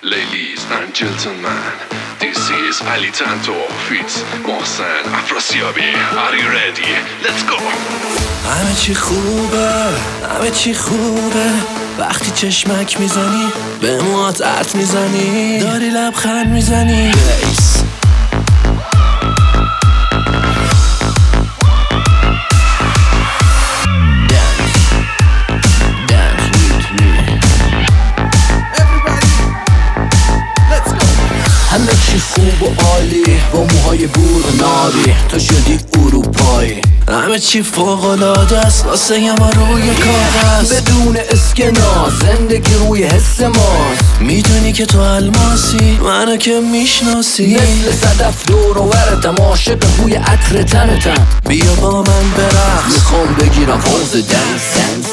Ladies and gentlemen, this is Ali Tanto feats محسن افراسیابی. Are you ready? Let's go. همه چی خوبه، همه چی خوبه وقتی چشمک میزنی به موهات عطر میزنی داری لبخند میزنی بیس همه چی خوب و عالی با موهای بور و ناری تو شدی اروپایی همه چی فوق‌العاده است واسه یه ما روی کاغذ بدون اسکناس زندگی روی حس ماست میدونی که تو الماسی منو که میشناسی مثل صدف دور و ورتم عاشق بوی عطر تنتم بیا با من برقص میخوام بگیرم پوز دنس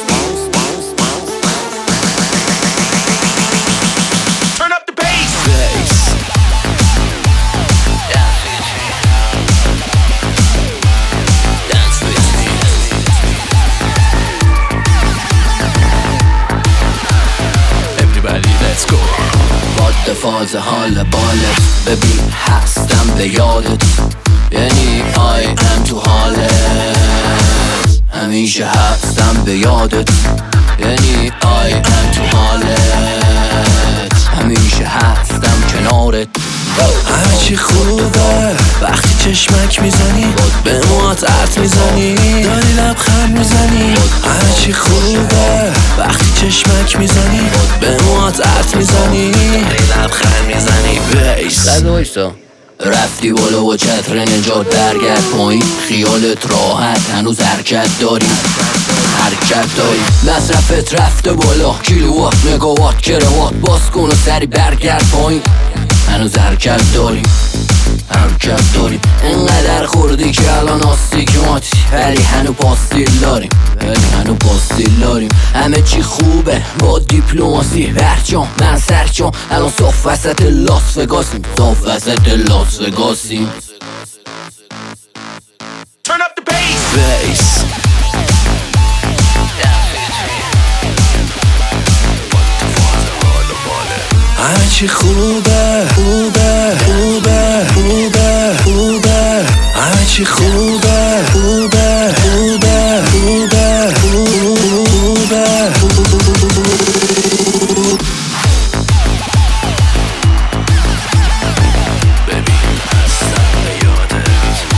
باد فاز حال بالت ببین هستم به یادت یعنی I am تو حالت همیشه هستم به یادت یعنی I am تو حالت همیشه هستم کنارت همه چی خوبه وقتی چشمک میزنی به موهات عطر میزنی داری لبخند میزنی همه چی خوبه وقتی چشمک میزنی به موهات عطر میزنی داری لبخند میزنی بیس رفتی بالا و چتر نجات برگرد پایین خیالت راحت هنوز حرکت داری مصرفت رفته بالا کیلووات مگاوات کروات باز کن و سری برگرد پایین هنوز حرکت داری انقدر خوردی که الان آستیگماتی ولی هنو پاستیل داریم همه چی خوبه با دیپلماسی برجام من سرجام الان صاف وسط لاس وگاسیم Turn up the bass. بیس همه چی خوبه همه چی خوبه ببین هستم به یادت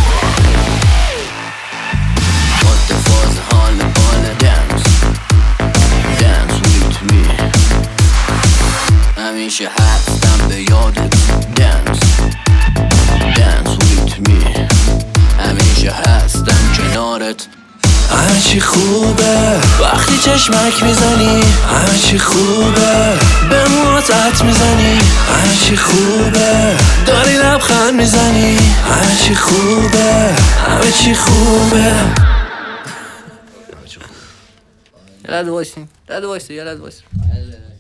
باد فاز حال باله dance with me همیشه هستم به یادت dance with me همیشه هستم کنارت همه چی خوبه وقتی چشمک میزنی همه چی خوبه به موهات عطر میزنی همه چی خوبه داری لبخند میزنی همه چی خوبه یه لحظه وایسین